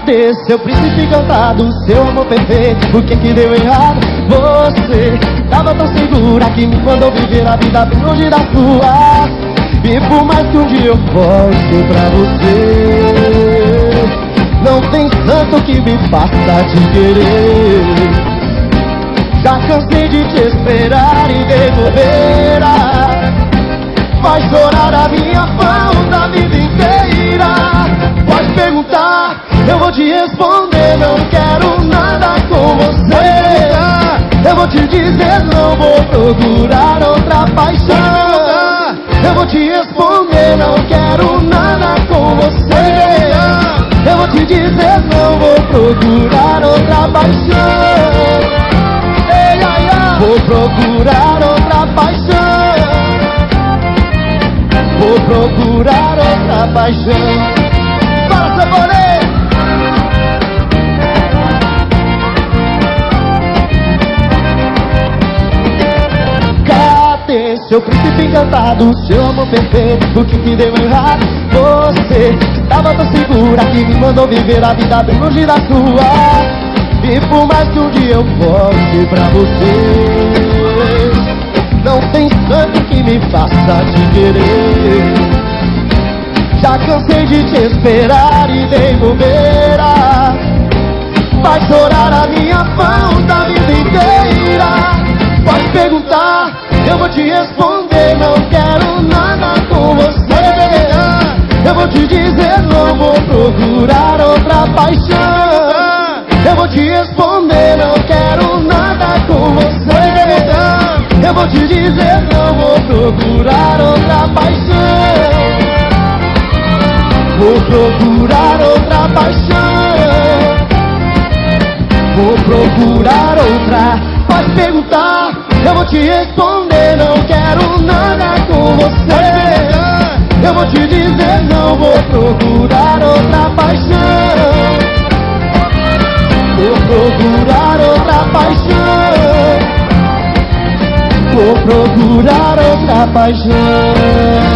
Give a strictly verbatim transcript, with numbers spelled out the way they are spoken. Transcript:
Cadê seu príncipe encantado, seu amor perfeito? O que que deu errado? Você tava tão segura que me mandou viver a vida bem longe da sua. E por mais que um dia eu volte pra você, não tem santo que me faça te querer. Já cansei de te esperar e de bobeira. Vai chorar a minha falta a vida inteira. Pode perguntar, eu vou te responder. Não quero nada com você. Eu vou te dizer, não vou procurar outra paixão. Eu vou te responder, não quero nada com você. Eu vou te dizer, não vou procurar outra paixão. Ei, ai, ai. Vou procurar outra paixão. Vou procurar outra paixão. Fala, Cebolinha! Cadê seu príncipe encantado, seu amor perfeito? O que que deu errado? Você tava tão segura que me mandou viver a vida bem longe da sua. E por mais que um dia eu volte pra você, não tem santo que me faça te querer. Já cansei de te esperar e de bobeira. Vai chorar a minha falta a vida inteira. Pode perguntar, eu vou te responder. Não quero nada com você. Eu vou te dizer, não vou procurar outra paixão. Eu vou te responder, não quero nada com você. Eu vou te dizer, não vou procurar outra paixão. Vou procurar outra paixão. Vou procurar outra. Pode perguntar, eu vou te responder. Não quero nada com você. Eu vou te dizer, não vou procurar outra paixão. Vou procurar outra paixão. Vou procurar outra paixão.